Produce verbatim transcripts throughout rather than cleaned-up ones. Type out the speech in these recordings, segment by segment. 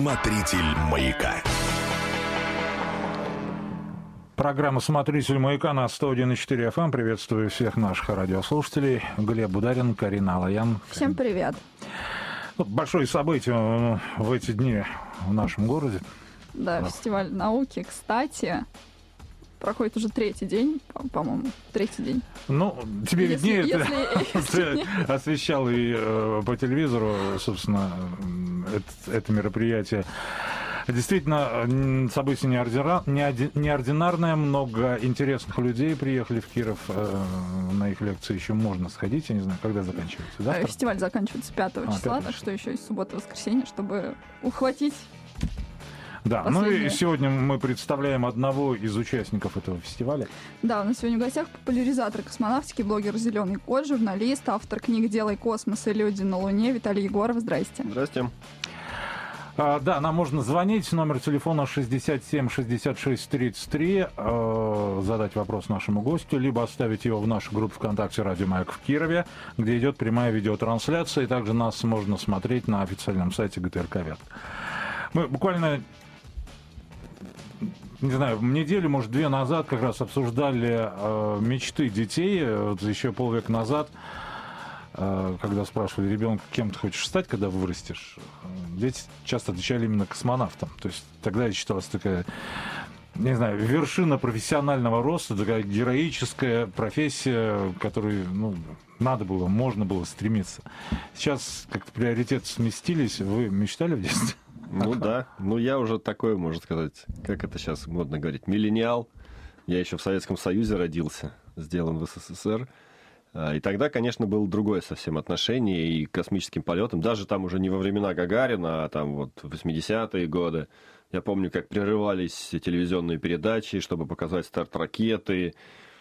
Смотритель маяка. Программа «Смотритель маяка» на сто один и четыре эф эм. Приветствую всех наших радиослушателей. Глеб Бударин, Карина Алаян. Всем привет. Большое событие в эти дни в нашем городе. Да, да. Фестиваль науки, кстати, проходит уже третий день, по-моему, третий день. Ну, тебе если, виднее, если, если... ты освещал и э, по телевизору, собственно, это, это мероприятие. Действительно, событие неординарное, много интересных людей приехали в Киров. На их лекции еще можно сходить, я не знаю, когда заканчивается. Завтра? Фестиваль заканчивается пятого а, числа, так что еще есть суббота-воскресенье, чтобы ухватить. Да, последнее. Ну и сегодня мы представляем одного из участников этого фестиваля. Да, у нас сегодня в гостях популяризатор космонавтики, блогер «Зеленый кот», журналист, автор книг «Делай космос» и «Люди на Луне» Виталий Егоров. Здрасте. Здрасте. А, да, нам можно звонить, номер телефона шестьдесят семь шестьдесят шесть тридцать три, э, задать вопрос нашему гостю, либо оставить его в нашу группу ВКонтакте «Радио Маяк» в Кирове, где идет прямая видеотрансляция, и также нас можно смотреть на официальном сайте ГТРК «Вятка». Мы буквально, не знаю, неделю, может, две назад как раз обсуждали э, мечты детей, вот еще полвека назад, э, когда спрашивали ребенка, кем ты хочешь стать, когда вырастешь, дети часто отвечали именно космонавтом. То есть тогда это считалась такая, не знаю, вершина профессионального роста, такая героическая профессия, к которой, ну, надо было, можно было стремиться. Сейчас как-то приоритеты сместились. Вы мечтали в детстве? Ну да, ну я уже такой, можно сказать, как это сейчас модно говорить, миллениал. Я еще в Советском Союзе родился, сделан в СССР. И тогда, конечно, было другое совсем отношение и к космическим полетам. Даже там уже не во времена Гагарина, а там вот восьмидесятые годы. Я помню, как прерывались телевизионные передачи, чтобы показать старт ракеты.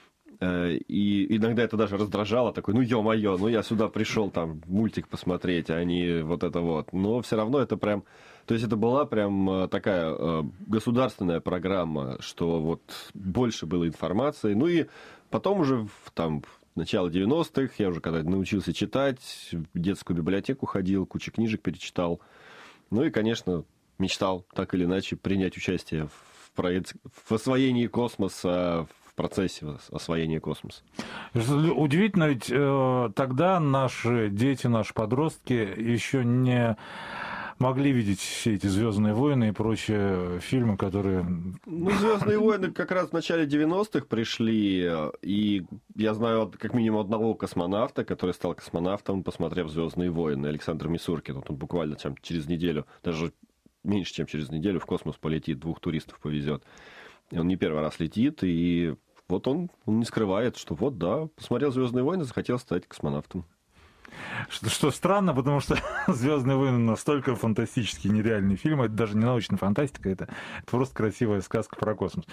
И иногда это даже раздражало, такой, ну ё-моё, ну я сюда пришел там мультик посмотреть, а не вот это вот. Но все равно это прям, то есть это была прям такая государственная программа, что вот больше было информации. Ну и потом уже там в начало девяностых, я уже когда научился читать, в детскую библиотеку ходил, кучу книжек перечитал. Ну и, конечно, мечтал так или иначе принять участие в, проект... в освоении космоса, в процессе освоения космоса. Удивительно, ведь э, тогда наши дети, наши подростки еще не могли видеть все эти «Звездные войны» и прочие фильмы, которые... Ну, «Звездные войны» как раз в начале девяностых пришли, и я знаю как минимум одного космонавта, который стал космонавтом, посмотрев «Звездные войны», Александр Мисуркин. Вот он буквально там, через неделю, даже меньше, чем через неделю, в космос полетит, двух туристов повезет. И он не первый раз летит, и вот он, он не скрывает, что вот, да, посмотрел «Звездные войны», захотел стать космонавтом. Что, что странно, потому что «Звездные войны» настолько фантастический, нереальный фильм. Это даже не научная фантастика, это, это просто красивая сказка про космос.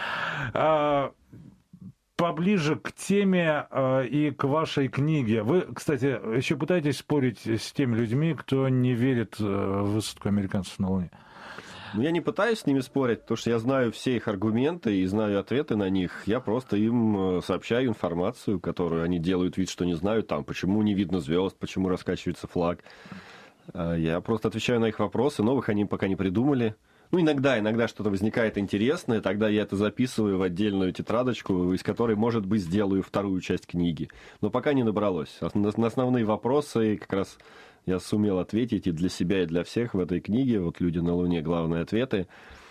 А, поближе к теме а, и к вашей книге. Вы, кстати, еще пытаетесь спорить с теми людьми, кто не верит в высадку американцев на Луне? Ну, я не пытаюсь с ними спорить, потому что я знаю все их аргументы и знаю ответы на них. Я просто им сообщаю информацию, которую они делают вид, что не знают, там, почему не видно звезд, почему раскачивается флаг. Я просто отвечаю на их вопросы, новых они пока не придумали. Ну, иногда, иногда что-то возникает интересное, тогда я это записываю в отдельную тетрадочку, из которой, может быть, сделаю вторую часть книги. Но пока не набралось. На основные вопросы как раз я сумел ответить и для себя, и для всех в этой книге. Вот «Люди на Луне», главные ответы.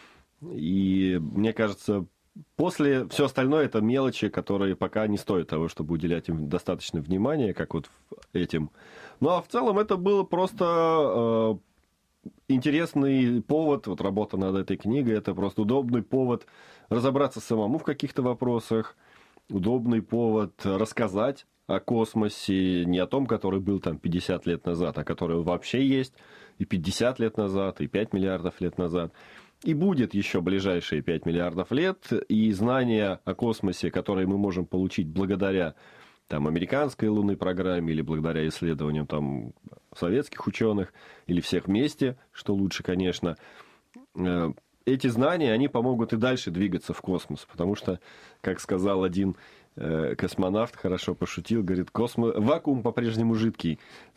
И мне кажется, после все остальное это мелочи, которые пока не стоят того, чтобы уделять им достаточно внимания, как вот этим. Ну, а в целом это было просто э, интересный повод, вот работа над этой книгой, это просто удобный повод разобраться самому в каких-то вопросах, удобный повод рассказать о космосе, не о том, который был там пятьдесят лет назад, а который вообще есть и пятьдесят лет назад, и пять миллиардов лет назад. И будет еще ближайшие пять миллиардов лет, и знания о космосе, которые мы можем получить благодаря там, американской лунной программе или благодаря исследованиям там, советских ученых, или всех вместе, что лучше, конечно, эти знания, они помогут и дальше двигаться в космос, потому что, как сказал один Космонавт хорошо пошутил, говорит, космос... вакуум по-прежнему жидкий.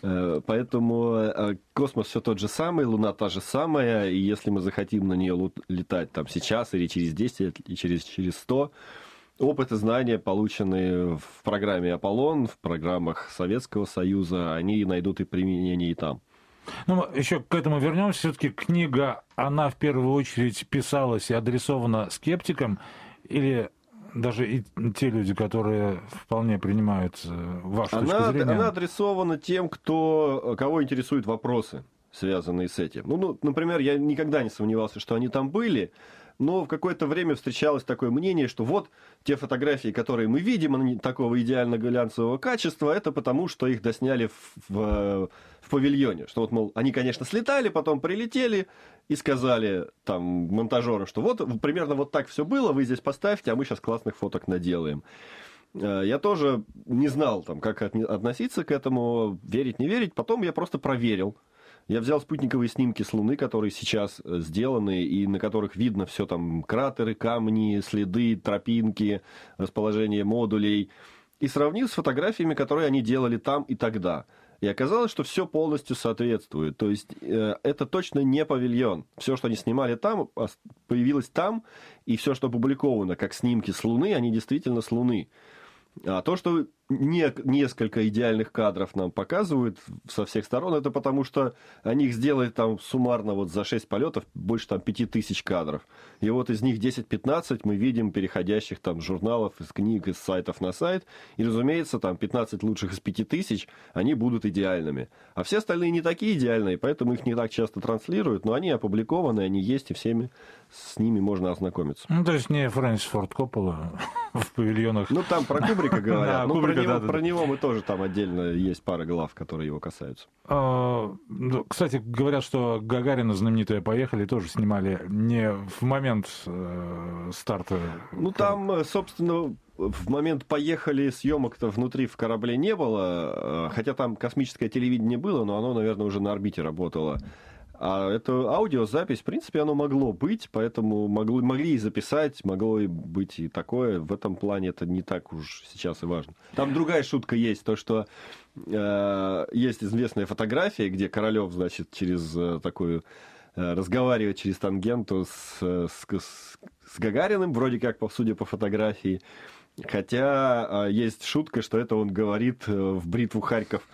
Поэтому космос все тот же самый, Луна та же самая, и если мы захотим на нее летать там сейчас или через десять лет, или через, через сто, опыт и знания, полученные в программе «Аполлон», в программах Советского Союза, они найдут и применение и там. Ну, еще к этому вернемся. Все-таки книга, она в первую очередь писалась и адресована скептикам, или даже и те люди, которые вполне принимают вашу она, точку зрения? Она адресована тем, кто, кого интересуют вопросы, связанные с этим. Ну, ну, например, я никогда не сомневался, что они там были, но в какое-то время встречалось такое мнение, что вот те фотографии, которые мы видим, они такого идеально глянцевого качества, это потому, что их досняли в, в, в павильоне. Что вот, мол, они, конечно, слетали, потом прилетели и сказали там монтажеру, что вот примерно вот так все было, вы здесь поставьте, а мы сейчас классных фоток наделаем. Я тоже не знал, там, как относиться к этому, верить, не верить. Потом я просто проверил. Я взял спутниковые снимки с Луны, которые сейчас сделаны, и на которых видно все там кратеры, камни, следы, тропинки, расположение модулей, и сравнил с фотографиями, которые они делали там и тогда. И оказалось, что все полностью соответствует. То есть э, это точно не павильон. Все, что они снимали там, появилось там, и все, что опубликовано как снимки с Луны, они действительно с Луны. А то, что не, несколько идеальных кадров нам показывают со всех сторон, это потому, что они их сделали там суммарно вот за шесть полетов больше там пяти тысяч кадров. И вот из них десять-пятнадцать мы видим переходящих там журналов, из книг, из сайтов на сайт. И, разумеется, там пятнадцать лучших из пяти тысяч, они будут идеальными. А все остальные не такие идеальные, поэтому их не так часто транслируют, но они опубликованы, они есть, и всеми с ними можно ознакомиться. Ну, то есть не Фрэнсис Форд Коппола в павильонах. Ну, там про Кубрика говорят. Да, ну, Кубрика, про, него, да, да, про да. него мы тоже там отдельно есть пара глав, которые его касаются. А, кстати, говорят, что Гагарина знаменитая поехали, тоже снимали не в момент э, старта. Ну, там, собственно, в момент поехали съемок-то внутри в корабле не было, хотя там космическое телевидение было, но оно, наверное, уже на орбите работало. А это аудиозапись, в принципе, оно могло быть, поэтому могло, могли и записать, могло и быть и такое. В этом плане это не так уж сейчас и важно. Там другая шутка есть, то, что э, есть известная фотография, где Королёв, значит, через э, такую э, разговаривает через тангенту с, с, с Гагариным, вроде как, судя по фотографии. Хотя э, есть шутка, что это он говорит э, в бритву Харьков.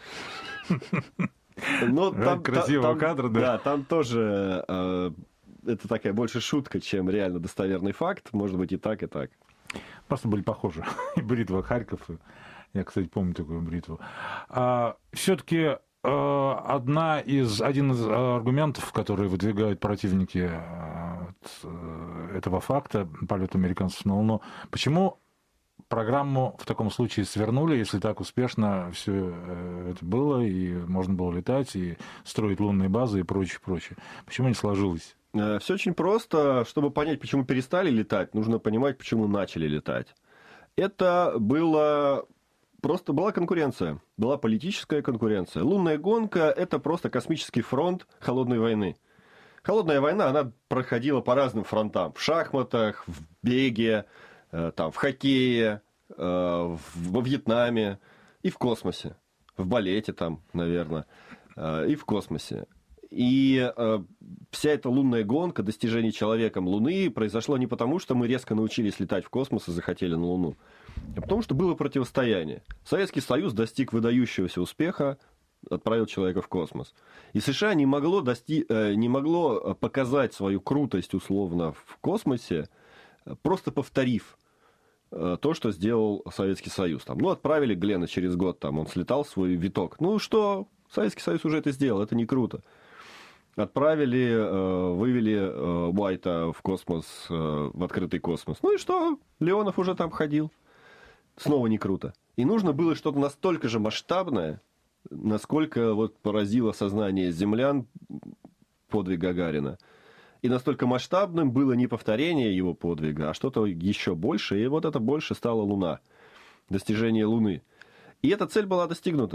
Но там, красивого там, кадра, да. Да, там тоже э, это такая больше шутка, чем реально достоверный факт. Может быть и так, и так. Просто были похожи. И бритва Харьков. Я, кстати, помню такую бритву. А, все-таки э, одна из, один из аргументов, которые выдвигают противники э, этого факта, полета американцев на Луну, почему программу в таком случае свернули, если так успешно все это было, и можно было летать, и строить лунные базы, и прочее, прочее. Почему не сложилось? Все очень просто. Чтобы понять, почему перестали летать, нужно понимать, почему начали летать. Это было... Просто была конкуренция. Была политическая конкуренция. Лунная гонка – это просто космический фронт холодной войны. Холодная война, она проходила по разным фронтам. В шахматах, в беге, там, в хоккее, во Вьетнаме и в космосе. В балете там, наверное, и в космосе. И вся эта лунная гонка, достижение человеком Луны произошло не потому, что мы резко научились летать в космос и захотели на Луну, а потому что было противостояние. Советский Союз достиг выдающегося успеха, отправил человека в космос. И США не могло, дости... не могло показать свою крутость условно в космосе, просто повторив то, что сделал Советский Союз. Там, ну, отправили Глена через год, там, он слетал свой виток. Ну, что? Советский Союз уже это сделал, это не круто. Отправили, вывели Уайта в космос, в открытый космос. Ну и что? Леонов уже там ходил. Снова не круто. И нужно было что-то настолько же масштабное, насколько вот поразило сознание землян подвиг Гагарина. И настолько масштабным было не повторение его подвига, а что-то еще больше. И вот это больше стала Луна. Достижение Луны. И эта цель была достигнута.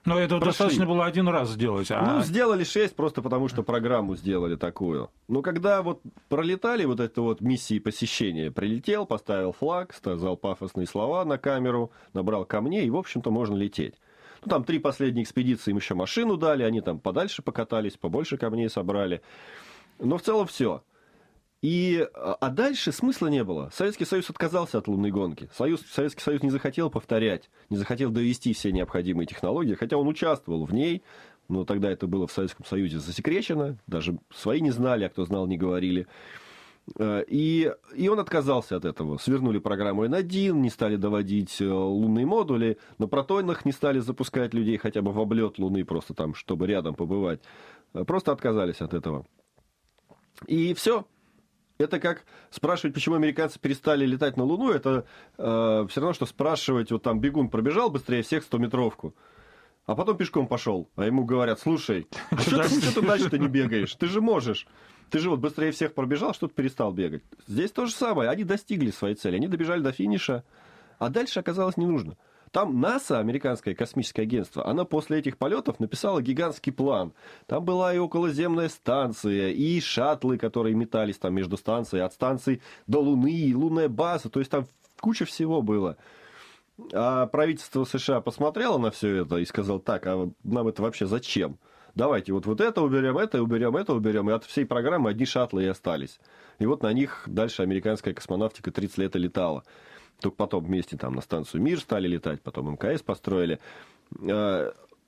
Но этого Прошли. достаточно было один раз сделать. А... Ну, сделали шесть просто потому, что программу сделали такую. Но когда вот пролетали вот это вот миссии посещения, прилетел, поставил флаг, сказал пафосные слова на камеру, набрал камней, и, в общем-то, можно лететь. Ну, там три последние экспедиции им еще машину дали, они там подальше покатались, побольше камней собрали. Но в целом все. И, а дальше смысла не было. Советский Союз отказался от лунной гонки. Союз, Советский Союз не захотел повторять, не захотел довести все необходимые технологии, хотя он участвовал в ней, но тогда это было в Советском Союзе засекречено, даже свои не знали, а кто знал, не говорили. И, и он отказался от этого. Свернули программу эн один, не стали доводить лунные модули, на протонах не стали запускать людей хотя бы в облет Луны, просто там, чтобы рядом побывать. Просто отказались от этого. И все. Это как спрашивать, почему американцы перестали летать на Луну, это э, все равно, что спрашивать, вот там бегун пробежал быстрее всех стометровку, а потом пешком пошел, а ему говорят, слушай, а что ты, что ты дальше-то не бегаешь? Ты же можешь. Ты же вот быстрее всех пробежал, что ты перестал бегать. Здесь то же самое. Они достигли своей цели, они добежали до финиша, а дальше оказалось не нужно. Там НАСА, американское космическое агентство, она после этих полетов написала гигантский план. Там была и околоземная станция, и шаттлы, которые метались там между станцией, от станции до Луны, и лунная база. То есть там куча всего было. А правительство США посмотрело на все это и сказало, так, а нам это вообще зачем? Давайте вот, вот это уберем, это уберем, это уберем. И от всей программы одни шаттлы и остались. И вот на них дальше американская космонавтика тридцать лет и летала. Только потом вместе там на станцию «Мир» стали летать, потом эм ка эс построили. Ну,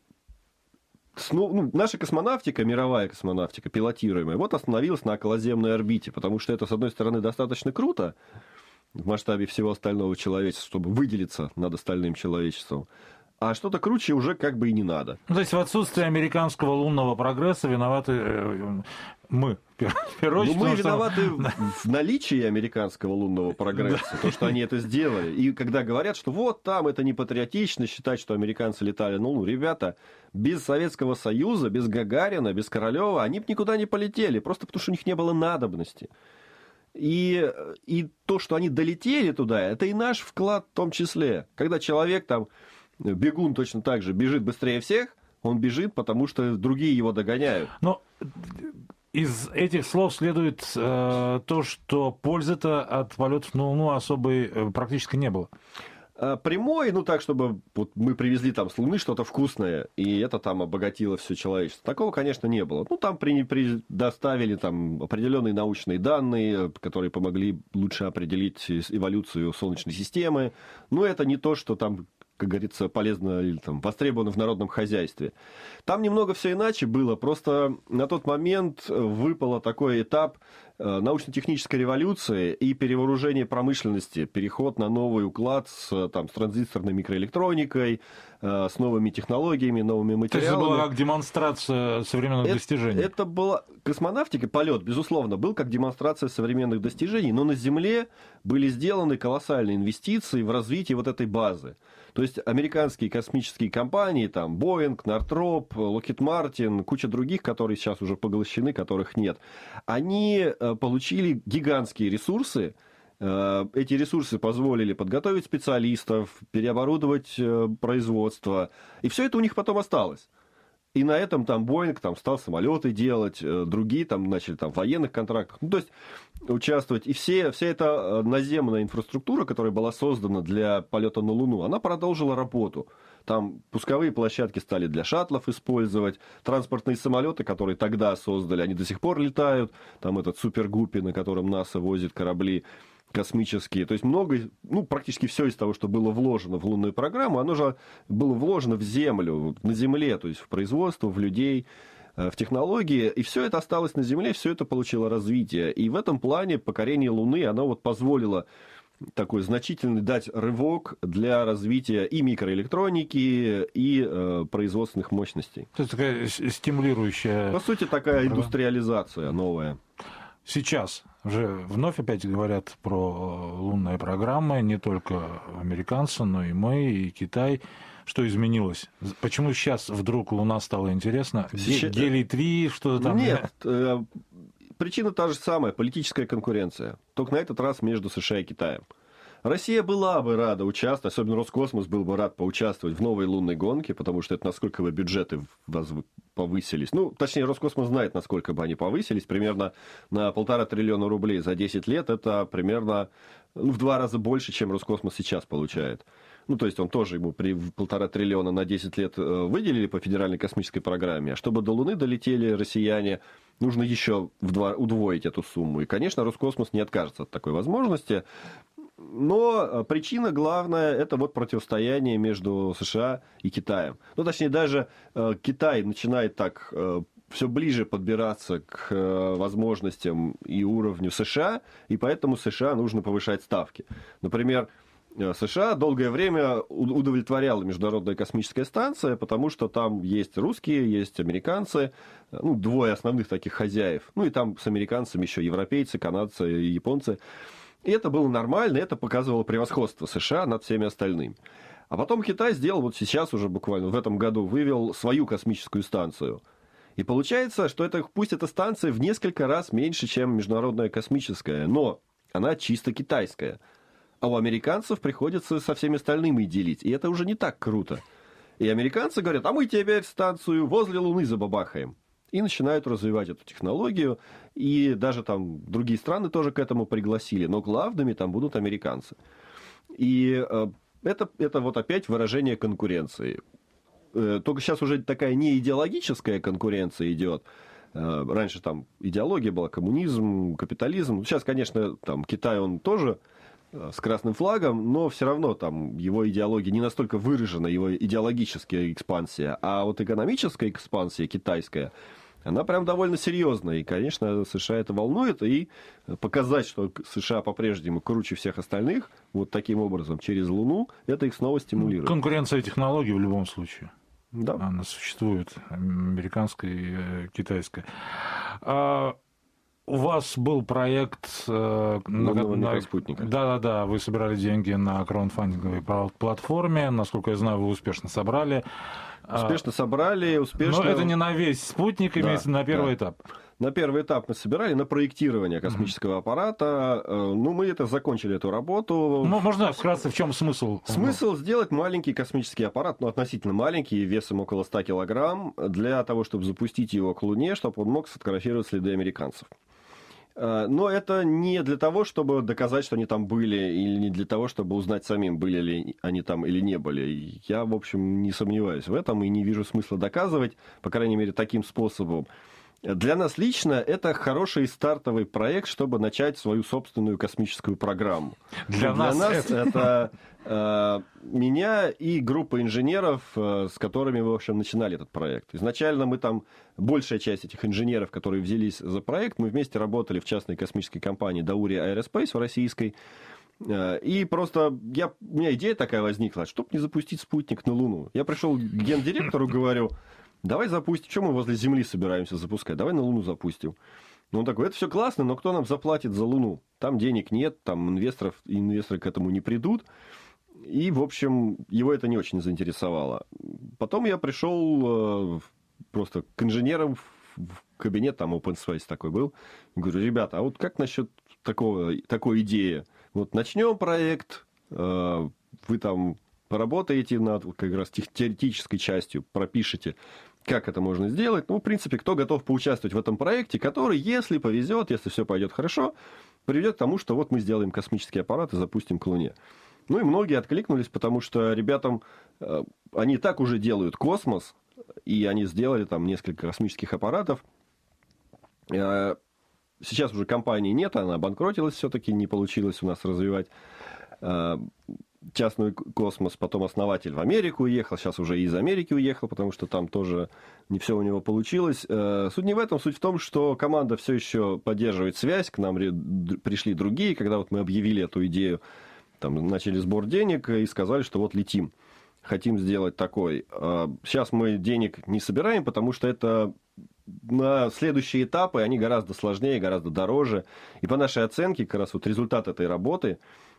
наша космонавтика, мировая космонавтика, пилотируемая, вот остановилась на околоземной орбите, потому что это, с одной стороны, достаточно круто в масштабе всего остального человечества, чтобы выделиться над остальным человечеством. А что-то круче уже как бы и не надо. Ну, то есть в отсутствии американского лунного прогресса виноваты э, мы, в первую очередь. Ну, мы что... виноваты в наличии американского лунного прогресса, то, что они это сделали. И когда говорят, что вот там это не патриотично считать, что американцы летали на Луну, ребята, без Советского Союза, без Гагарина, без Королева они бы никуда не полетели, просто потому что у них не было надобности. И, и то, что они долетели туда, это и наш вклад в том числе. Когда человек там, бегун точно так же, бежит быстрее всех, он бежит, потому что другие его догоняют. Но из этих слов следует э, то, что пользы-то от полетов на Луну особой э, практически не было. Прямой, ну так, чтобы вот мы привезли там с Луны что-то вкусное, и это там обогатило все человечество. Такого, конечно, не было. Ну, там при, при, доставили там определенные научные данные, которые помогли лучше определить эволюцию Солнечной системы. Но это не то, что там, как говорится, полезно или там востребовано в народном хозяйстве. Там немного все иначе было. Просто на тот момент выпало такой этап научно-технической революции и перевооружение промышленности, переход на новый уклад с, там, с транзисторной микроэлектроникой, с новыми технологиями, новыми материалами. То есть это была как демонстрация современных это, достижений? Это была космонавтика, полет, безусловно, был как демонстрация современных достижений, но на Земле были сделаны колоссальные инвестиции в развитие вот этой базы. То есть американские космические компании, там, Boeing, Northrop, Lockheed Martin, куча других, которые сейчас уже поглощены, которых нет, они получили гигантские ресурсы. Эти ресурсы позволили подготовить специалистов, переоборудовать производство. И все это у них потом осталось. И на этом там Boeing там, стал самолеты делать, другие там начали там, в военных контрактах. Ну, то есть участвовать. И все, вся эта наземная инфраструктура, которая была создана для полета на Луну, она продолжила работу. Там пусковые площадки стали для шаттлов использовать, транспортные самолеты, которые тогда создали, они до сих пор летают. Там этот Супер Гуппи, на котором НАСА возит корабли космические. То есть много, ну, практически все из того, что было вложено в лунную программу, оно же было вложено в Землю, на Земле, то есть в производство, в людей, в технологии. И все это осталось на Земле, все это получило развитие. И в этом плане покорение Луны, оно вот позволило такой значительный дать рывок для развития и микроэлектроники, и э, производственных мощностей. То есть такая стимулирующая... По сути, такая индустриализация новая. Сейчас уже вновь опять говорят про лунные программы, не только американцы, но и мы, и Китай. Что изменилось? Почему сейчас вдруг Луна стала интересна? Сейчас... Гелий три, что-то там? Нет, э, причина та же самая, политическая конкуренция. Только на этот раз между США и Китаем. Россия была бы рада участвовать, особенно Роскосмос был бы рад поучаствовать в новой лунной гонке, потому что это насколько бы бюджеты повысились. Ну, точнее, Роскосмос знает, насколько бы они повысились. Примерно на полтора триллиона рублей за десять лет. Это примерно ну, в два раза больше, чем Роскосмос сейчас получает. Ну, то есть он тоже ему при полтора триллиона на десять лет выделили по федеральной космической программе. А чтобы до Луны долетели россияне, нужно еще в два, удвоить эту сумму. И, конечно, Роскосмос не откажется от такой возможности. Но причина главная – это вот противостояние между США и Китаем. Ну, точнее, даже э, Китай начинает так э, все ближе подбираться к э, возможностям и уровню США, и поэтому США нужно повышать ставки. Например, США долгое время удовлетворяла Международная космическая станция, потому что там есть русские, есть американцы, ну, двое основных таких хозяев. Ну, и там с американцами еще европейцы, канадцы и японцы. И это было нормально, это показывало превосходство США над всеми остальными. А потом Китай сделал, вот сейчас уже буквально в этом году, вывел свою космическую станцию. И получается, что это, пусть эта станция в несколько раз меньше, чем Международная космическая, но она чисто китайская. А у американцев приходится со всеми остальными делить. И это уже не так круто. И американцы говорят, а мы теперь станцию возле Луны забабахаем. И начинают развивать эту технологию. И даже там другие страны тоже к этому пригласили. Но главными там будут американцы. И э, это, это вот опять выражение конкуренции. Э, только сейчас уже такая не идеологическая конкуренция идет. Э, раньше там идеология была, коммунизм, капитализм. Сейчас, конечно, там Китай, он тоже с красным флагом, но все равно там его идеология не настолько выражена, его идеологическая экспансия, а вот экономическая экспансия китайская, она прям довольно серьезная. И, конечно, США это волнует, и показать, что США по-прежнему круче всех остальных, вот таким образом, через Луну, это их снова стимулирует. Конкуренция технологий в любом случае. Да. Она существует, американская и китайская. А у вас был проект э, на, на да-да-да, вы собирали деньги на краундфандинговой платформе, насколько я знаю, вы успешно собрали. Успешно собрали, успешно. Но это не на весь спутник, да, имеется на первый да. этап. На первый этап мы собирали на проектирование космического mm-hmm. аппарата. Ну, мы это закончили эту работу. Ну, можно вкратце, в чем смысл? Смысл сделать маленький космический аппарат, ну, относительно маленький, весом около ста килограмм, для того, чтобы запустить его к Луне, чтобы он мог сфотографировать следы американцев. Но это не для того, чтобы доказать, что они там были, или не для того, чтобы узнать самим, были ли они там или не были. Я, в общем, не сомневаюсь в этом и не вижу смысла доказывать, по крайней мере, таким способом. Для нас лично это хороший стартовый проект, чтобы начать свою собственную космическую программу. Для, Для нас, нас это, это э, меня и группа инженеров, э, с которыми мы, в общем, начинали этот проект. Изначально мы там, большая часть этих инженеров, которые взялись за проект, мы вместе работали в частной космической компании Dauri Aerospace в российской. Э, и просто я, у меня идея такая возникла, чтобы не запустить спутник на Луну. Я пришел к гендиректору, говорю, давай запустим. Что мы возле Земли собираемся запускать? Давай на Луну запустим. Ну, он такой, это все классно, но кто нам заплатит за Луну? Там денег нет, там инвесторов, инвесторы к этому не придут. И, в общем, его это не очень заинтересовало. Потом я пришел э, просто к инженерам в кабинет, там OpenSpace такой был. Говорю, ребята, а вот как насчет такого, такой идеи? Вот начнем проект, э, вы там поработаете над как раз теоретической частью, пропишите, как это можно сделать. Ну, в принципе, кто готов поучаствовать в этом проекте, который, если повезет, если все пойдет хорошо, приведет к тому, что вот мы сделаем космический аппарат и запустим к Луне. Ну, и многие откликнулись, потому что ребятам, они так уже делают космос, и они сделали там несколько космических аппаратов. Сейчас уже компании нет, она обанкротилась все-таки, не получилось у нас развивать частный космос, потом основатель в Америку уехал, сейчас уже из Америки уехал, потому что там тоже не все у него получилось. Суть не в этом, суть в том, что команда все еще поддерживает связь, к нам пришли другие, когда вот мы объявили эту идею, там, начали сбор денег и сказали, что вот летим, хотим сделать такой. Сейчас мы денег не собираем, потому что это на следующие этапы, они гораздо сложнее, гораздо дороже. И по нашей оценке, как раз вот результат этой работы,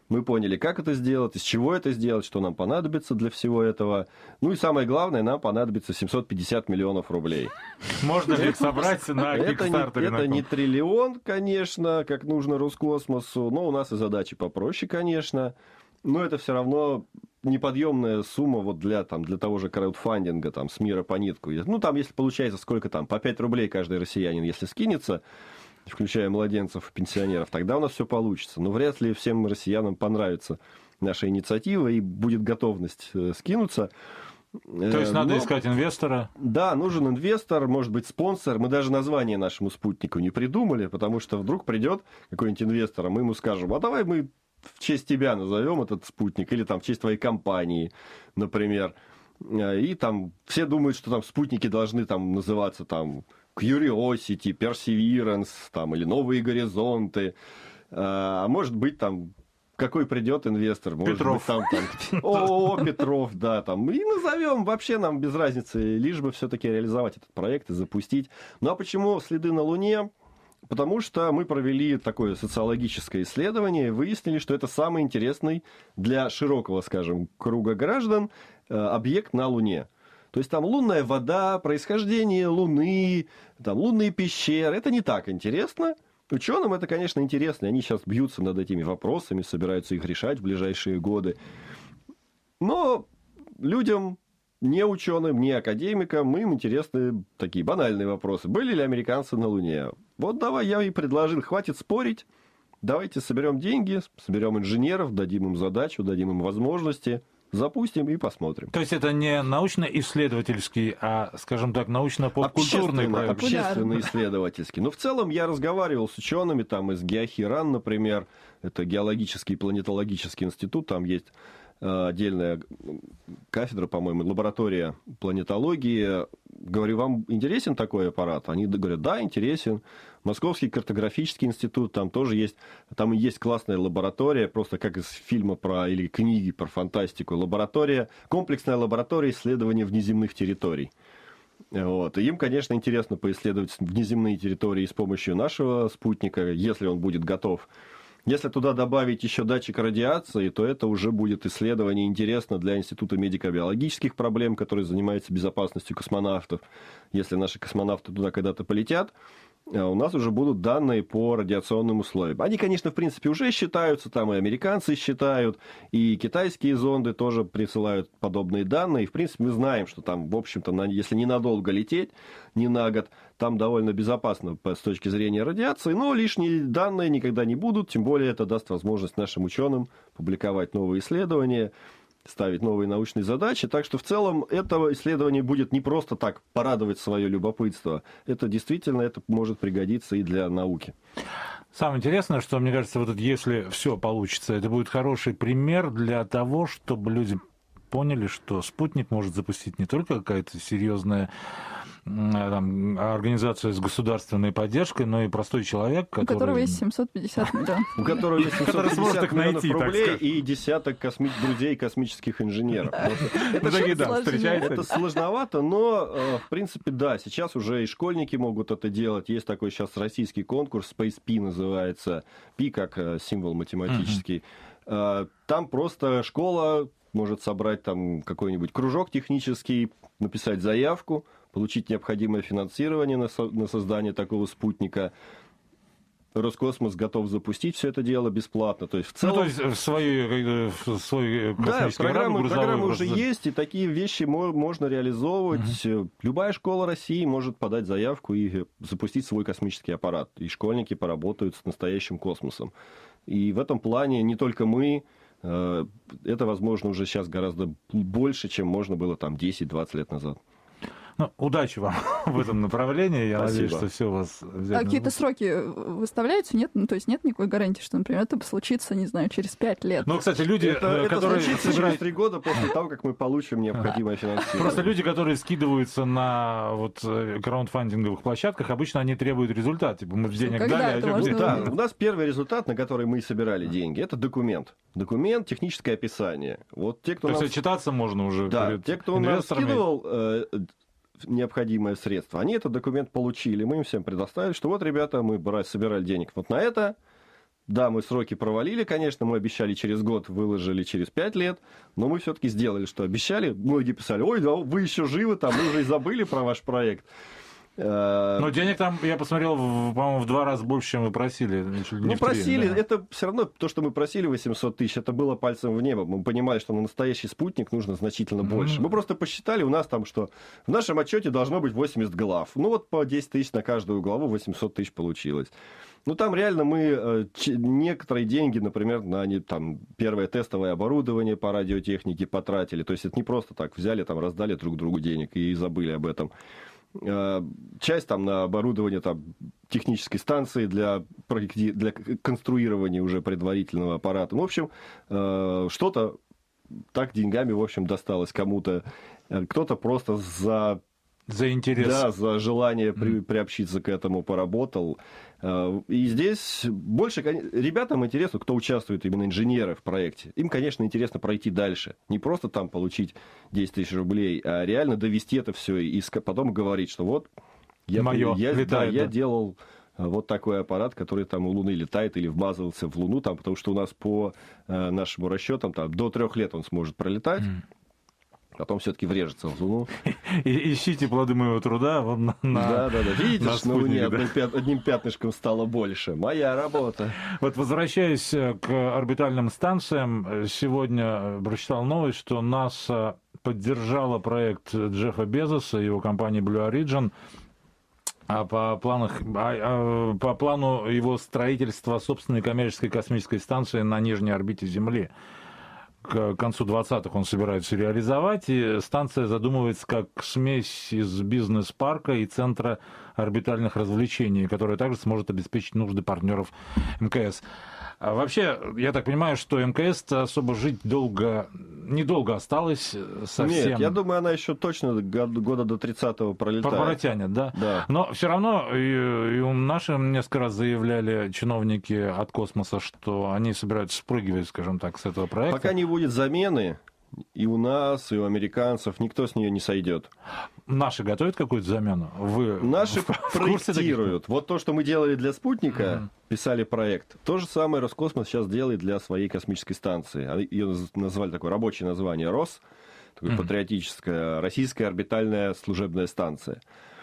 Мы поняли, как это сделать, из чего это сделать, что нам понадобится для всего этого. Ну и самое главное, нам понадобится семьсот пятьдесят миллионов рублей. Можно ли их собрать на Это, не, Кикстартере? это не триллион, конечно, как нужно Роскосмосу, но у нас и задачи попроще, конечно. Но это все равно неподъемная сумма вот для, там, для того же краудфандинга там, с мира по нитку. Ну, там, если получается, сколько там, по пять рублей каждый россиянин, если скинется, включая младенцев и пенсионеров, тогда у нас все получится. Но вряд ли всем россиянам понравится наша инициатива и будет готовность скинуться. То есть надо Но, искать инвестора? Да, нужен инвестор, может быть, спонсор. Мы даже название нашему спутнику не придумали, потому что вдруг придет какой-нибудь инвестор, а мы ему скажем, а давай мы в честь тебя назовем этот спутник, или там в честь твоей компании, например. И там все думают, что там спутники должны там называться там Curiosity, Perseverance, там, или Новые горизонты. А может быть, там, какой придет инвестор? Может Петров. быть, там, там ООО Петров, да, там. И назовем, вообще нам без разницы, лишь бы все-таки реализовать этот проект и запустить. Ну, а почему следы на Луне? Потому что мы провели такое социологическое исследование и выяснили, что это самый интересный для широкого, скажем, круга граждан объект на Луне. То есть там лунная вода, происхождение Луны, там лунные пещеры. Это не так интересно. Ученым это, конечно, интересно. Они сейчас бьются над этими вопросами, собираются их решать в ближайшие годы. Но людям, не ученым, не академикам, им интересны такие банальные вопросы. Были ли американцы на Луне? Вот давай, я и предложил, хватит спорить. Давайте соберем деньги, соберем инженеров, дадим им задачу, дадим им возможности. Запустим и посмотрим. То есть это не научно-исследовательский, а, скажем так, научно-попкультурный проект? Общественно-исследовательский. Но в целом я разговаривал с учеными там, из Геохиран, например, это геологический и планетологический институт, там есть отдельная кафедра, по-моему, лаборатория планетологии. Говорю, вам интересен такой аппарат? Они говорят, да, интересен. Московский картографический институт, там тоже есть, там и есть классная лаборатория, просто как из фильма про, или книги про фантастику, лаборатория, комплексная лаборатория исследования внеземных территорий. Вот. И им, конечно, интересно поисследовать внеземные территории с помощью нашего спутника, если он будет готов. Если туда добавить еще датчик радиации, то это уже будет исследование интересно для Института медико-биологических проблем, который занимается безопасностью космонавтов. Если наши космонавты туда когда-то полетят, у нас уже будут данные по радиационным условиям. Они, конечно, в принципе уже считаются, там и американцы считают, и китайские зонды тоже присылают подобные данные. И, в принципе, мы знаем, что там, в общем-то, если ненадолго лететь, не на год, там довольно безопасно с точки зрения радиации, но лишние данные никогда не будут, тем более это даст возможность нашим ученым публиковать новые исследования, ставить новые научные задачи. Так что в целом это исследование будет не просто так порадовать свое любопытство. Это действительно это может пригодиться и для науки. Самое интересное, что, мне кажется, вот это, если все получится, это будет хороший пример для того, чтобы люди поняли, что спутник может запустить не только какая-то серьезная там, организация с государственной поддержкой, но и простой человек, который... У которого есть семьсот пятьдесят миллионов. У которого есть семьсот пятьдесят миллионов рублей и десяток друзей космических инженеров. Это сложновато, но, в принципе, да, сейчас уже и школьники могут это делать. Есть такой сейчас российский конкурс, Space Pi называется, Пи как символ математический. Там просто школа может собрать там какой-нибудь кружок технический, написать заявку, получить необходимое финансирование на, со- на создание такого спутника. Роскосмос готов запустить все это дело бесплатно. То есть, в целом... Ну, то есть в свою, в свой да, программы, грузовой... программы уже есть, и такие вещи мо- можно реализовывать. Угу. Любая школа России может подать заявку и запустить свой космический аппарат. И школьники поработают с настоящим космосом. И в этом плане не только мы, э, это, возможно, уже сейчас гораздо больше, чем можно было там десять-двадцать лет назад. Ну, удачи вам в этом направлении. Я Спасибо. надеюсь, что все у вас... А какие-то сроки выставляются? Нет? Ну, то есть нет никакой гарантии, что, например, это случится, не знаю, через пять лет? Ну, кстати, люди, это, которые... Это случится собирают... через три года после того, как мы получим необходимое финансирование. Просто люди, которые скидываются на вот краундфандинговых площадках, обычно они требуют результат. Типа, мы денег Когда дали, это а можно... Да, у нас первый результат, на который мы собирали деньги, это документ. Документ, техническое описание. Вот те, кто То нам... есть отчитаться можно уже Да, перед те, кто нам инвесторами. скидывал э, необходимое средство, они этот документ получили, мы им всем предоставили, что вот, ребята, мы брать, собирали денег вот на это, да, мы сроки провалили, конечно, мы обещали через год, выложили через пять лет, но мы все-таки сделали, что обещали. Многие писали, ой, да вы еще живы, там, мы уже и забыли про ваш проект. Но денег там, я посмотрел, по-моему, в два раза больше, чем вы просили. Ну, просили, да. Это все равно то, что мы просили восемьсот тысяч, это было пальцем в небо. Мы понимали, что на настоящий спутник нужно значительно больше. Mm-hmm. Мы просто посчитали, у нас там, что в нашем отчете должно быть восемьдесят глав. Ну, вот по десять тысяч на каждую главу, восемьсот тысяч получилось. Ну, там реально мы некоторые деньги, например, на там, первое тестовое оборудование по радиотехнике потратили. То есть это не просто так взяли, там, раздали друг другу денег и забыли об этом. Часть там на оборудование там, технической станции для, для конструирования уже предварительного аппарата. Ну, в общем, что-то так деньгами, в общем, досталось кому-то. Кто-то просто за... За интерес. Да, за желание при, приобщиться к этому поработал. И здесь больше ребятам интересно, кто участвует, именно инженеры в проекте. Им, конечно, интересно пройти дальше. Не просто там получить десять тысяч рублей, а реально довести это все и потом говорить, что вот я, Моё, я, летает, да, да. я делал вот такой аппарат, который там у Луны летает или вмазывался в Луну, там, потому что у нас по нашим расчетам там, до трех лет он сможет пролетать. Mm. Потом все-таки врежется в Луну. И, ищите плоды моего труда. Вот на, да, да, да. Видите, на что на Луне да? пят, одним пятнышком стало больше. Моя работа. Вот возвращаясь к орбитальным станциям, сегодня прочитал новость, что НАСА поддержала проект Джеффа Безоса и его компании Blue Origin. А по, планах, а, а, по плану его строительства собственной коммерческой космической станции на нижней орбите Земли. К концу двадцатых он собирается реализовать, и станция задумывается как смесь из бизнес-парка и центра орбитальных развлечений, которая также сможет обеспечить нужды партнеров МКС. А вообще, я так понимаю, что МКС особо жить долго, недолго осталось совсем. Нет, я думаю, она еще точно года до тридцатого пролетает. Протянет, да? Да. Но все равно и, и наши несколько раз заявляли чиновники от космоса, что они собираются спрыгивать, скажем так, с этого проекта. Пока не будет замены, и у нас, и у американцев, никто с нее не сойдет. Наши готовят какую-то замену? Вы Наши проектируют. Вот то, что мы делали для спутника, mm-hmm. писали проект. То же самое Роскосмос сейчас делает для своей космической станции. Ее назвали такое рабочее название РОС, такое mm-hmm. патриотическое, российская орбитальная служебная станция.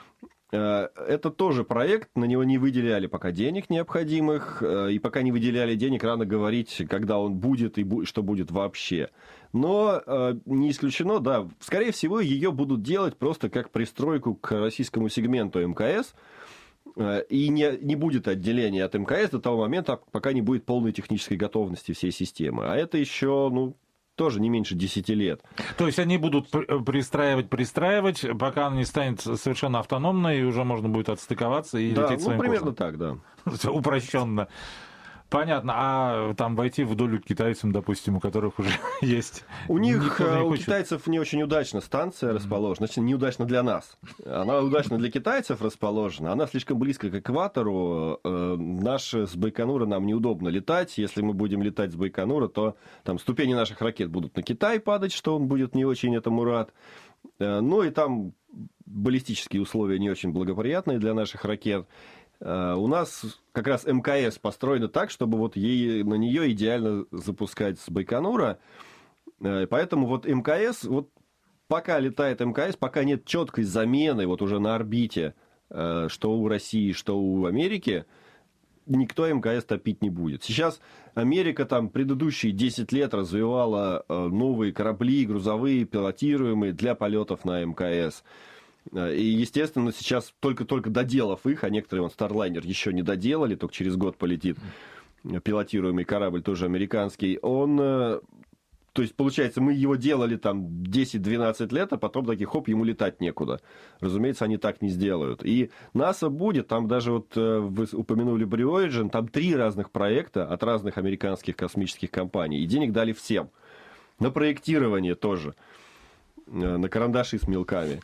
Это тоже проект, на него не выделяли пока денег необходимых, и пока не выделяли денег, рано говорить, когда он будет и что будет вообще. Но не исключено, да, скорее всего, ее будут делать просто как пристройку к российскому сегменту МКС, и не, не будет отделения от МКС до того момента, пока не будет полной технической готовности всей системы. А это еще, ну, тоже не меньше десяти лет. То есть они будут пристраивать, пристраивать, пока она не станет совершенно автономной, и уже можно будет отстыковаться и да, лететь ну, своим примерно курсом. Так, да. Упрощенно. Понятно. А там войти в долю к китайцам, допустим, у которых уже есть... У них, у хочет. Китайцев не очень удачно станция mm-hmm. расположена. Значит, неудачно для нас. Она удачно для китайцев расположена. Она слишком близко к экватору. Наш с Байконура нам неудобно летать. Если мы будем летать с Байконура, то там ступени наших ракет будут на Китай падать, что он будет не очень этому рад. Ну и там баллистические условия не очень благоприятные для наших ракет. У нас как раз МКС построена так, чтобы вот ей, на нее идеально запускать с Байконура. Поэтому вот МКС, вот пока летает МКС, пока нет четкой замены вот уже на орбите, что у России, что у Америки, никто МКС топить не будет. Сейчас Америка там предыдущие десять лет развивала новые корабли грузовые, пилотируемые для полетов на МКС. И, естественно, сейчас только-только доделав их, а некоторые, он, Starliner еще не доделали, только через год полетит пилотируемый корабль, тоже американский, он, то есть, получается, мы его делали там десять-двенадцать лет, а потом такие, хоп, ему летать некуда. Разумеется, они так не сделают. И НАСА будет, там даже вот вы упомянули Blue Origin, там три разных проекта от разных американских космических компаний, и денег дали всем. На проектирование тоже, на карандаши с мелками.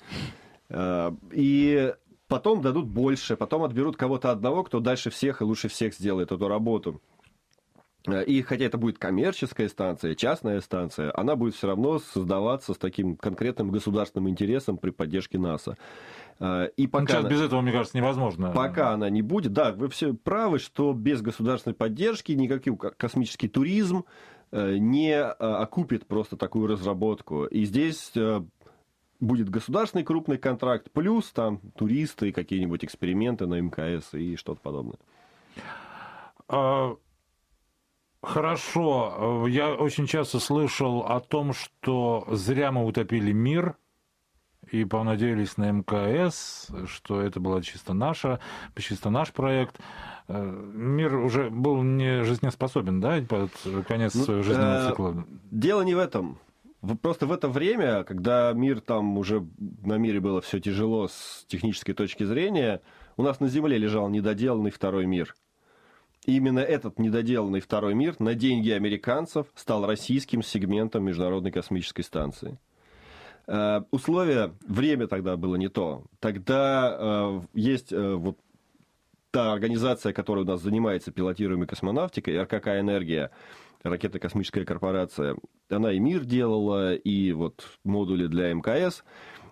И потом дадут больше, потом отберут кого-то одного, кто дальше всех и лучше всех сделает эту работу. И хотя это будет коммерческая станция, частная станция, она будет все равно создаваться с таким конкретным государственным интересом при поддержке НАСА. И пока ну, сейчас она, без этого, мне кажется, невозможно. Пока она не будет, да, вы все правы, что без государственной поддержки никакой космический туризм не окупит просто такую разработку. И здесь будет государственный крупный контракт, плюс там туристы, какие-нибудь эксперименты на МКС и что-то подобное. А... Хорошо. Я очень часто слышал о том, что зря мы утопили мир и понадеялись на МКС, что это была чисто наша, чисто наш проект. Мир уже был не жизнеспособен, да, под конец ну, своего жизненного цикла? Дело не в этом. Просто в это время, когда мир там уже на мире было все тяжело с технической точки зрения, у нас на Земле лежал недоделанный второй мир. И именно этот недоделанный второй мир на деньги американцев стал российским сегментом Международной космической станции. Э, условия, время тогда было не то. Тогда э, есть э, вот та организация, которая у нас занимается пилотируемой космонавтикой, эр ка ка «Энергия», ракетно-космическая корпорация, она и МИР делала, и вот модули для МКС.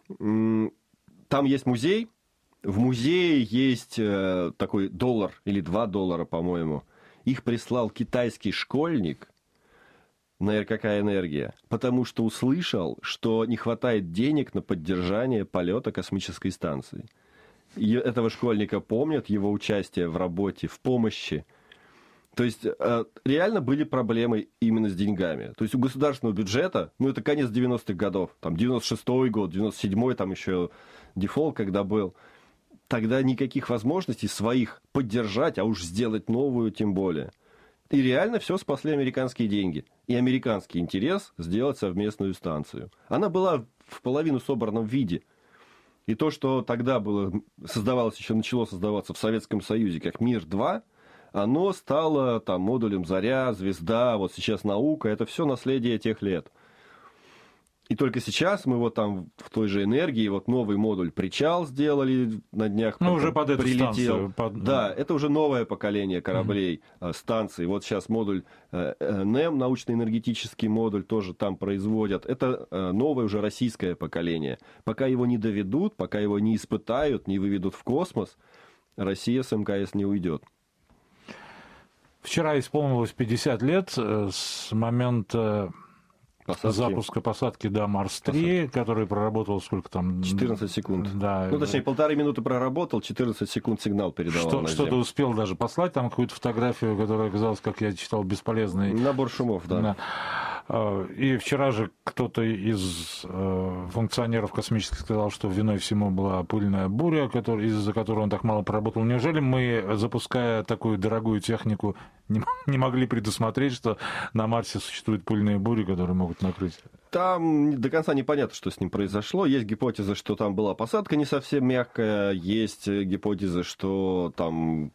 Там есть музей. В музее есть э, такой доллар, или два доллара, по-моему. Их прислал китайский школьник на эр ка ка «Энергия», потому что услышал, что не хватает денег на поддержание полета космической станции. И этого школьника помнят, его участие в работе, в помощи. То есть э, реально были проблемы именно с деньгами. То есть у государственного бюджета, ну это конец девяностых годов, там девяносто шестой год, девяносто седьмой, там еще дефолт когда был, тогда никаких возможностей своих поддержать, а уж сделать новую тем более. И реально все спасли американские деньги. И американский интерес сделать совместную станцию. Она была в половину собранном виде. И то, что тогда было, создавалось, еще начало создаваться в Советском Союзе, как МИР-два, оно стало там модулем «Заря», «Звезда», вот сейчас «Наука». Это все наследие тех лет. И только сейчас мы вот там в той же «Энергии» вот новый модуль «Причал» сделали на днях. Ну, уже под эту прилетел. станцию. Под... Да, это уже новое поколение кораблей, mm-hmm. станций. Вот сейчас модуль НЭМ, научно-энергетический модуль, тоже там производят. Это новое уже российское поколение. Пока его не доведут, пока его не испытают, не выведут в космос, Россия с МКС не уйдет. Вчера исполнилось пятьдесят лет с момента... Посадки. Запуска посадки, да, Марс-три, который проработал сколько там? четырнадцать секунд. Да. Ну, точнее, полторы минуты проработал, четырнадцать секунд сигнал передавал что, на Что-то Землю. успел даже послать, там какую-то фотографию, которая оказалась, как я читал, бесполезной. Набор шумов, да. да. И вчера же кто-то из функционеров космических сказал, что виной всему была пыльная буря, который, из-за которой он так мало проработал. Неужели мы, запуская такую дорогую технику, не, не могли предусмотреть, что на Марсе существуют пыльные бури, которые могут накрыть? Там до конца непонятно, что с ним произошло. Есть гипотеза, что там была посадка не совсем мягкая. Есть гипотеза, что там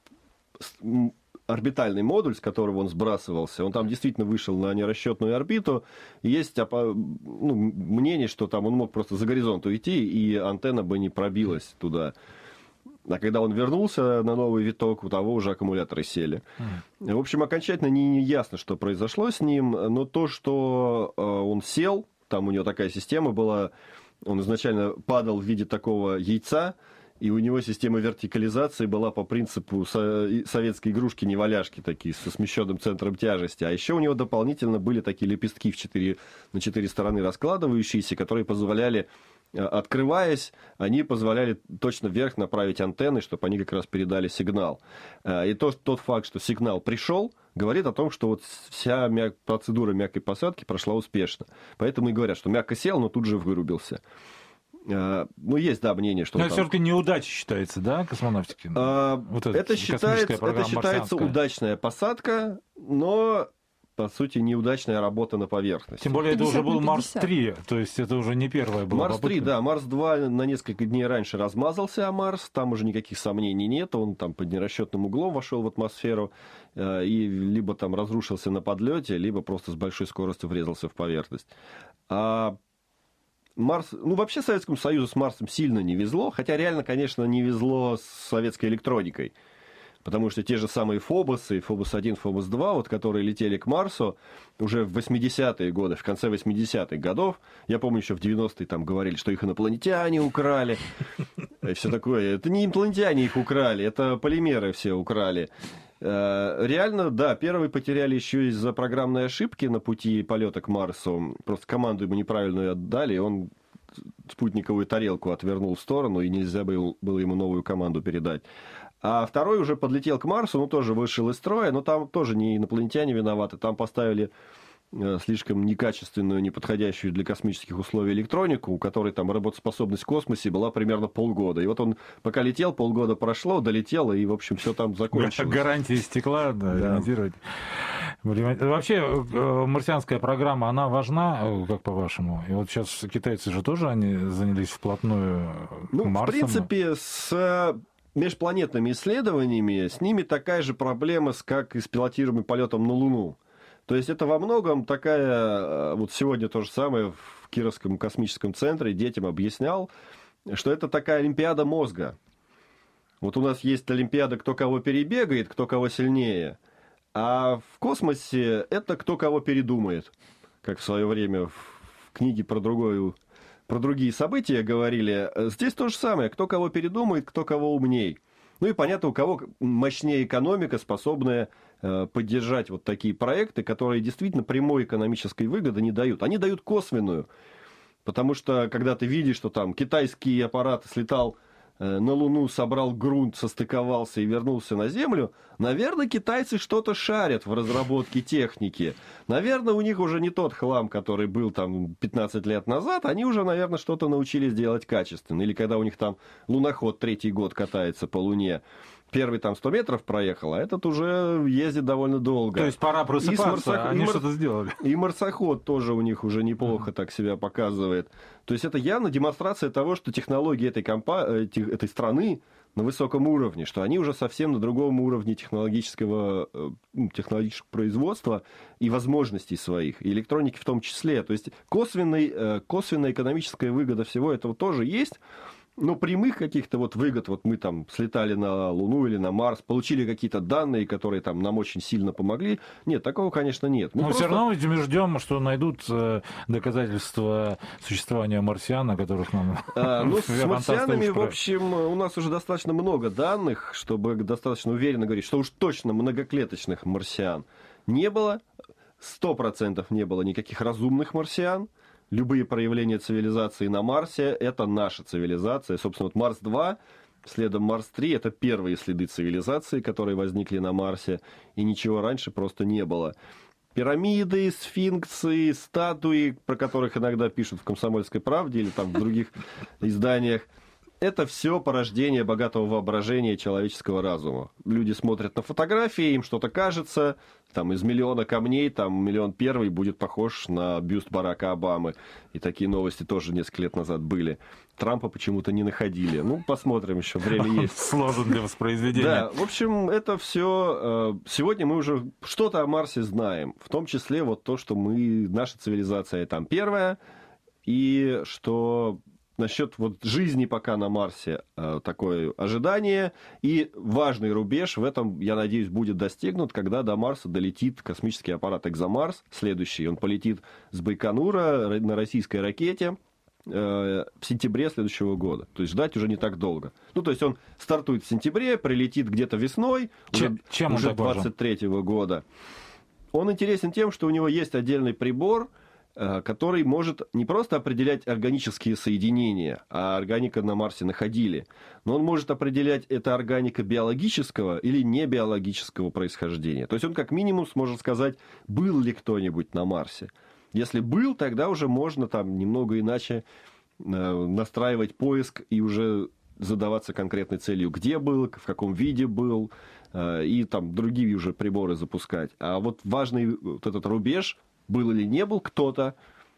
орбитальный модуль, с которого он сбрасывался, он там действительно вышел на нерасчетную орбиту. Есть ну, мнение, что там он мог просто за горизонт уйти, и антенна бы не пробилась туда. А когда он вернулся на новый виток, у того уже аккумуляторы сели. Mm. В общем, окончательно не ясно, что произошло с ним, но то, что он сел, там у него такая система была, он изначально падал в виде такого яйца, и у него система вертикализации была по принципу советской игрушки-неваляшки, такие, со смещенным центром тяжести. А еще у него дополнительно были такие лепестки в четыре, на четыре стороны раскладывающиеся, которые позволяли, открываясь, они позволяли точно вверх направить антенны, чтобы они как раз передали сигнал. И тот, тот факт, что сигнал пришел, говорит о том, что вот вся мяг... процедура мягкой посадки прошла успешно. Поэтому и говорят, что мягко сел, но тут же вырубился. Ну, есть, да, мнение, что... Но это там... все-таки неудача считается, да, космонавтики? А, вот это, это, считается, это считается удачная посадка, но, по сути, неудачная работа на поверхности. Тем более, это уже был Марс-три, то есть это уже не первая была Марс-три, да, Марс-два на несколько дней раньше размазался, а Марс, там уже никаких сомнений нет, он там под нерасчетным углом вошел в атмосферу, и либо там разрушился на подлете, либо просто с большой скоростью врезался в поверхность. А Марс, ну, вообще Советскому Союзу с Марсом сильно не везло, хотя реально, конечно, не везло с советской электроникой. Потому что те же самые Фобосы, Фобос один, Фобос два, вот, которые летели к Марсу уже в восьмидесятые годы, в конце восьмидесятых годов, я помню, еще в девяностые там говорили, что их инопланетяне украли, и все такое. Это не инопланетяне их украли, это полимеры все украли. Реально, да, первые потеряли еще из-за программной ошибки на пути полета к Марсу. Просто команду ему неправильную отдали, и он спутниковую тарелку отвернул в сторону, и нельзя было ему новую команду передать. А второй уже подлетел к Марсу, ну, тоже вышел из строя, но там тоже не инопланетяне виноваты, там поставили слишком некачественную, неподходящую для космических условий электронику, у которой там работоспособность в космосе была примерно полгода. И вот он пока летел, полгода прошло, долетел, и, в общем, все там закончилось. Гарантия истекла, да, да. Ремонтировать. Вообще, марсианская программа, она важна, как по-вашему? И вот сейчас китайцы же тоже, они занялись вплотную ну, Марсом. В принципе, с межпланетными исследованиями с ними такая же проблема, как и с пилотируемым полетом на Луну. То есть это во многом такая, вот сегодня то же самое в Кировском космическом центре детям объяснял, что это такая олимпиада мозга. Вот у нас есть олимпиада, кто кого перебегает, кто кого сильнее, а в космосе это кто кого передумает. Как в свое время в книге про другую, про другие события говорили, здесь то же самое, кто кого передумает, кто кого умней. Ну и понятно, у кого мощнее экономика, способная э, поддержать вот такие проекты, которые действительно прямой экономической выгоды не дают. Они дают косвенную. Потому что, когда ты видишь, что там китайский аппарат слетал э, на Луну, собрал грунт, состыковался и вернулся на Землю, наверное, китайцы что-то шарят в разработке техники. Наверное, у них уже не тот хлам, который был там пятнадцать лет назад, они уже, наверное, что-то научились делать качественно. Или когда у них там луноход третий год катается по Луне, первый там сто метров проехал, а этот уже ездит довольно долго. То есть пора просыпаться, марсох... они мар... что-то сделали. И марсоход тоже у них уже неплохо uh-huh. так себя показывает. То есть это явно демонстрация того, что технологии этой, компа... этой страны на высоком уровне, что они уже совсем на другом уровне технологического, технологического производства и возможностей своих, и электроники в том числе. То есть косвенный, косвенная экономическая выгода всего этого тоже есть, но прямых каких-то вот выгод, вот мы там слетали на Луну или на Марс, получили какие-то данные, которые там нам очень сильно помогли. Нет, такого, конечно, нет. Мы Но просто... все равно мы ждем, что найдут доказательства существования марсиан, о которых нам... А, ну, с марсианами, в общем, у нас уже достаточно много данных, чтобы достаточно уверенно говорить, что уж точно многоклеточных марсиан не было, сто процентов не было никаких разумных марсиан. Любые проявления цивилизации на Марсе – это наша цивилизация. Собственно, вот Марс два, следом Марс три – это первые следы цивилизации, которые возникли на Марсе, и ничего раньше просто не было. Пирамиды, сфинксы, статуи, про которых иногда пишут в «Комсомольской правде» или там в других изданиях, это все порождение богатого воображения человеческого разума. Люди смотрят на фотографии, им что-то кажется, там из миллиона камней, там миллион первый будет похож на бюст Барака Обамы. И такие новости тоже несколько лет назад были. Трампа почему-то не находили. Ну, посмотрим еще, время есть. Сложен для воспроизведения. Да, в общем, это все... Сегодня мы уже что-то о Марсе знаем. В том числе вот то, что мы, наша цивилизация там первая, и что... Насчет вот жизни пока на Марсе э, такое ожидание. И важный рубеж в этом, я надеюсь, будет достигнут, когда до Марса долетит космический аппарат «Экзомарс». Следующий. Он полетит с Байконура на российской ракете э, в сентябре следующего года. То есть ждать уже не так долго. Ну, то есть он стартует в сентябре, прилетит где-то весной, чем, уже, чем уже двадцать третьего года. Он интересен тем, что у него есть отдельный прибор, который может не просто определять органические соединения, а органика на Марсе находили, но он может определять, это органика биологического или небиологического происхождения. То есть он как минимум сможет сказать, был ли кто-нибудь на Марсе. Если был, тогда уже можно там немного иначе настраивать поиск и уже задаваться конкретной целью, где был, в каком виде был, и там другие уже приборы запускать. А вот важный вот этот рубеж, был или не был кто-то,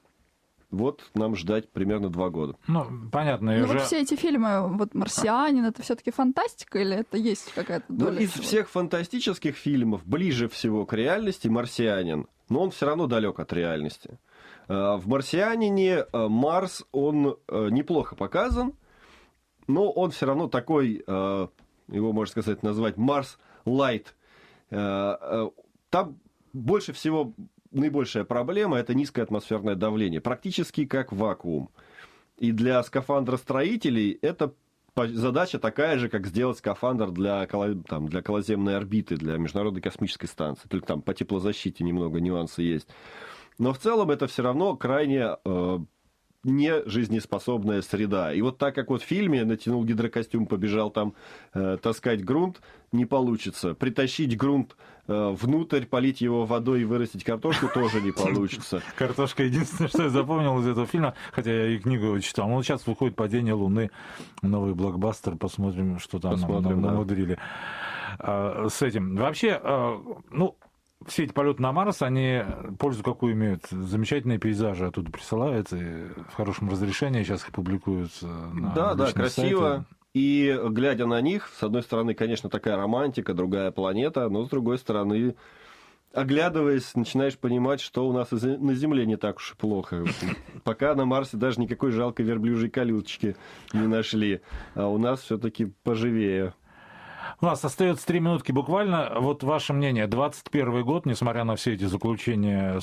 вот нам ждать примерно два года. Ну, понятно. Ну, уже... вот все эти фильмы, вот «Марсианин», это все-таки фантастика или это есть какая-то доля? Ну, из всего? всех фантастических фильмов ближе всего к реальности «Марсианин», но он все равно далек от реальности. В «Марсианине» Марс, он неплохо показан, но он все равно такой, его, можно сказать, назвать Марс Light. Там больше всего наибольшая проблема – это низкое атмосферное давление, практически как вакуум. И для скафандростроителей это задача такая же, как сделать скафандр для, там, для околоземной орбиты, для Международной космической станции. Только там по теплозащите немного нюансы есть. Но в целом это все равно крайне э, не жизнеспособная среда. И вот так как вот в фильме натянул гидрокостюм, побежал там э, таскать грунт, не получится. Притащить грунт э, внутрь, полить его водой и вырастить картошку тоже не получится. Картошка единственное, что я запомнил из этого фильма, хотя я и книгу читал. Ну, сейчас выходит «Падение Луны», новый блокбастер, посмотрим, что там посмотрим, нам намудрили да. с этим. Вообще, ну, все эти полеты на Марс, они пользу какую имеют? Замечательные пейзажи оттуда присылаются, и в хорошем разрешении сейчас их публикуют на Да, да, красиво. Сайте. И глядя на них, с одной стороны, конечно, такая романтика, другая планета, но с другой стороны, оглядываясь, начинаешь понимать, что у нас на Земле не так уж и плохо. Пока на Марсе даже никакой жалкой верблюжьей колючки не нашли, а у нас все-таки поживее. У нас остается три минутки буквально. Вот ваше мнение. двадцать первый год, несмотря на все эти заключения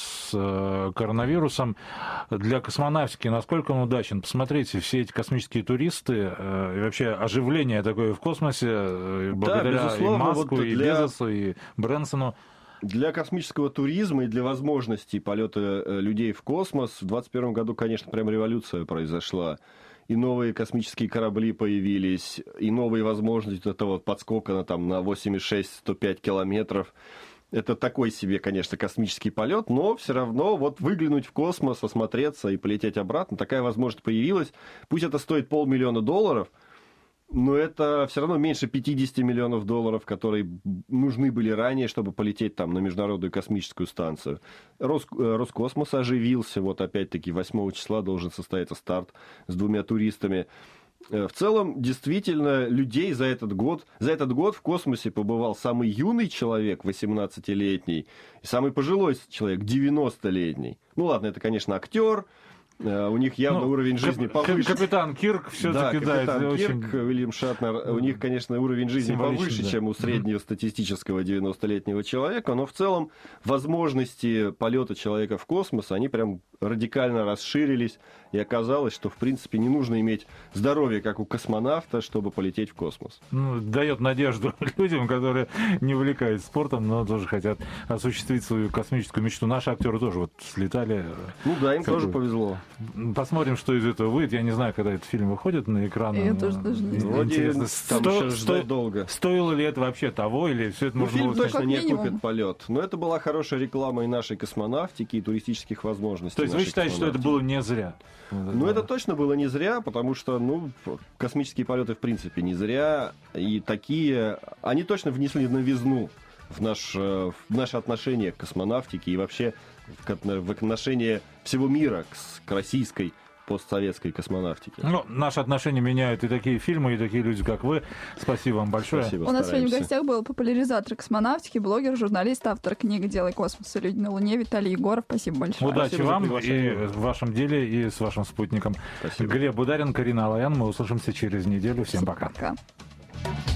с коронавирусом, для космонавтики насколько он удачен? Посмотрите, все эти космические туристы и вообще оживление такое в космосе благодаря да, и Маску, вот и для... Безосу, и Брэнсону. Для космического туризма и для возможности полета людей в космос в двадцать первом году, конечно, прям революция произошла. И новые космические корабли появились, и новые возможности этого подскока на, там, на восемьдесят шесть - сто пять километров. Это такой себе, конечно, космический полет, но все равно вот выглянуть в космос, осмотреться и полететь обратно, такая возможность появилась. Пусть это стоит полмиллиона долларов, но это все равно меньше пятидесяти миллионов долларов, которые нужны были ранее, чтобы полететь там на Международную космическую станцию. Рос, Роскосмос оживился, вот опять-таки восьмого числа должен состояться старт с двумя туристами. В целом, действительно, людей за этот год, за этот год в космосе побывал самый юный человек, восемнадцатилетний, и самый пожилой человек, девяностолетний. Ну ладно, это, конечно, актер. У них явно ну, уровень жизни кап- повыше. Капитан Кирк все-таки, да, да, капитан Кирк, очень... Уильям Шатнер, у них, конечно, уровень жизни повыше, да. чем у среднего статистического девяностолетнего человека, но в целом возможности полета человека в космос, они прям радикально расширились, и оказалось, что, в принципе, не нужно иметь здоровье, как у космонавта, чтобы полететь в космос. Ну, дает надежду людям, которые не увлекаются спортом, но тоже хотят осуществить свою космическую мечту. Наши актеры тоже вот слетали. Ну да, им как тоже бы... повезло. Посмотрим, что из этого выйдет. Я не знаю, когда этот фильм выходит на экран. Я тоже даже не знаю. Вроде там сто... еще ждать долго. Стоило ли это вообще того, или все это ну, можно фильм было... точно не минимум. окупит полет. Но это была хорошая реклама и нашей космонавтики, и туристических возможностей. То есть вы считаете, что это было не зря? Ну, это точно было не зря, потому что, ну, космические полеты в принципе не зря. И такие, они точно внесли новизну в, наш, в наше отношение к космонавтике и вообще в отношение всего мира к, к российской постсоветской космонавтике. Ну, наши отношения меняют и такие фильмы, и такие люди, как вы. Спасибо вам большое. Спасибо, У нас стараемся. сегодня в гостях был популяризатор космонавтики, блогер, журналист, автор книги «Делай космос и люди на Луне» Виталий Егоров. Спасибо большое. Удачи Спасибо вам и в вашем деле, и с вашим спутником. Спасибо. Глеб Бударин, Карина Алаян. Мы услышимся через неделю. Всем пока. Пока.